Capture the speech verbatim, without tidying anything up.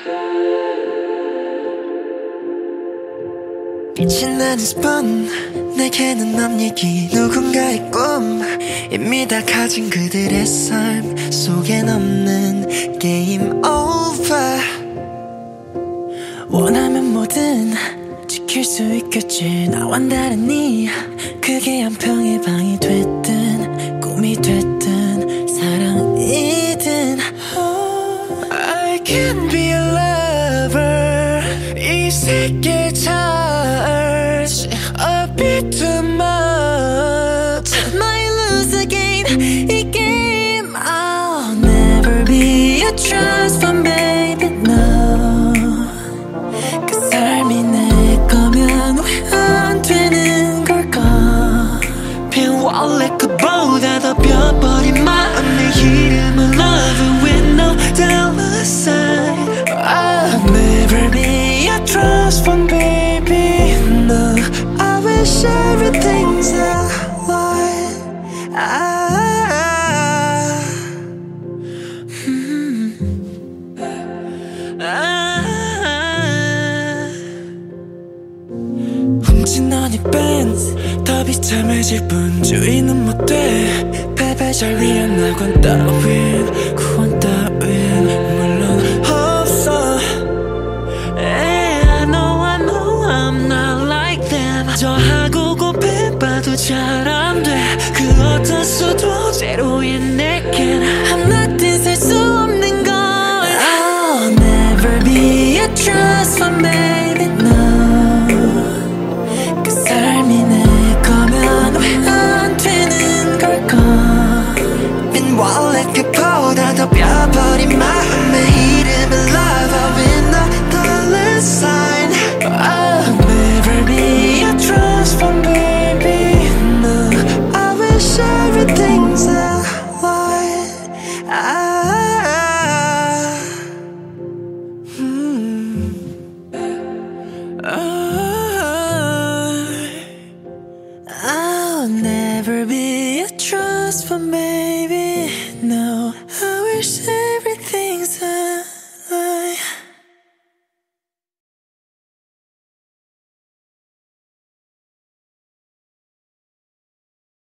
빛이 나는 스폰 내게는 남 얘기 누군가의 꿈 이미 다 가진 그들의 삶 속엔 없는 게임 오버 원하면 뭐든 지킬 수 있겠지 나와 다르니 그게 한 평의 방이 됐든 꿈이 됐든 사랑이든 I can be a lover 이 세계 charge a bit too much might lose again 이 게임 I'll never be a trust fund baby no 그 삶이 내 거면 왜 안 되는 걸까 빈 wallet 그보다 더 펴버린 마음 내 이름은 love with no dollar sign I'll never be a trust fund baby no I wish everything's alright ah, hmm, ah. 훔친 너의 밴드 더 비참해질 뿐 주인은 못돼 패배절 위한 낙원 따윈 구원 따윈 물론 없어 And I know I know I'm not like them 저 하고 곱해봐도 잘 안 돼 그 어떤 수도 제로인 내겐 한낱은 살 수 없는 걸 I'll never be a trust fund baby no 그 삶이 내 거면 왜 안 되는 걸까 빈 wallet 그보다 더 펴버린 마음의 이름은 love with no dollar sign I'll never be a trust fund baby no I wish everything's alright ah, hmm, ah.